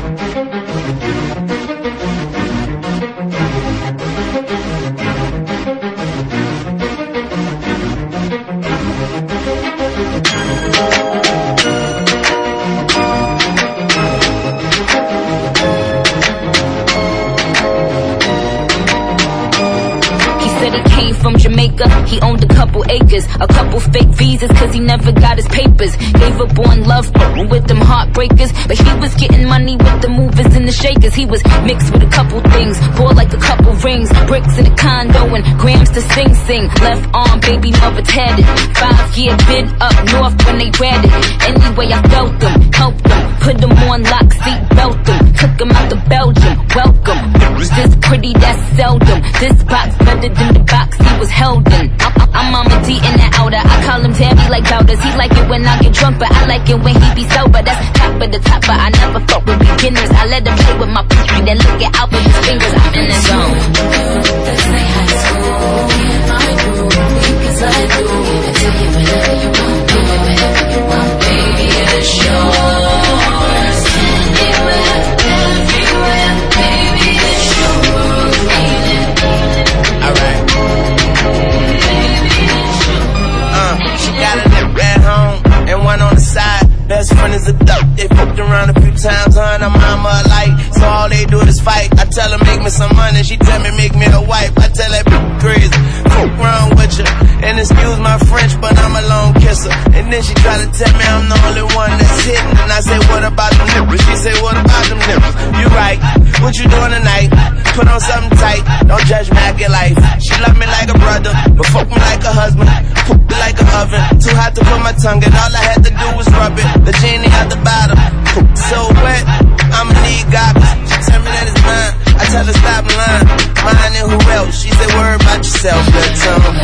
From Jamaica, he owned a couple acres, a couple fake visas, cause he never got his papers. Gave up on love with them heartbreakers, but he was getting money with the movers and the shakers. He was mixed with a couple things, bought like a couple rings, bricks in a condo and grams to sing. Left arm, baby mother tatted, 5-year bid up north when they ratted. Anyway, I felt them, helped them, put them on lock, seat belt them, took them out to Belgium, welcome. This pretty, that's seldom, this box better than the box he was held in. I'm Mama D in the outer, I call him Tabby like Bowders. He like it when I get drunk, but I like it when he be sober. That's top of the top, but I never fuck with beginners. I let him play with my pussy, then look it out with his fingers. I'm in the zone. That's like high school, me and my crew, because I do. Give it to you whenever you want, do it whenever you want, baby, it's yours. Anywhere, everywhere, baby, it's yours. Alright. She got a nip at home and one on the side. Best friend is a duck. They fucked around a few times, her and her mama alike. So all they do is fight. I tell her make me some money, she tell me make me a wife. I tell that bitch crazy, fuck wrong with you. And excuse my French, but I'm a lone kisser. And then she try to tell me I'm the only one that's hitting. And I say what about them nipples? She say what about them nipples? You right, what you doing tonight? Put on something tight, don't judge me, I get life. She love me like a brother, but fuck me like a husband. Poop me like an oven, too hot to put my tongue in. All I had to do was rub it, the genie at the bottom. Poop so wet, I'ma need goggles. She tell me that it's mine, I tell her stop lying. Mine and who else? She said worry about yourself, little tongue.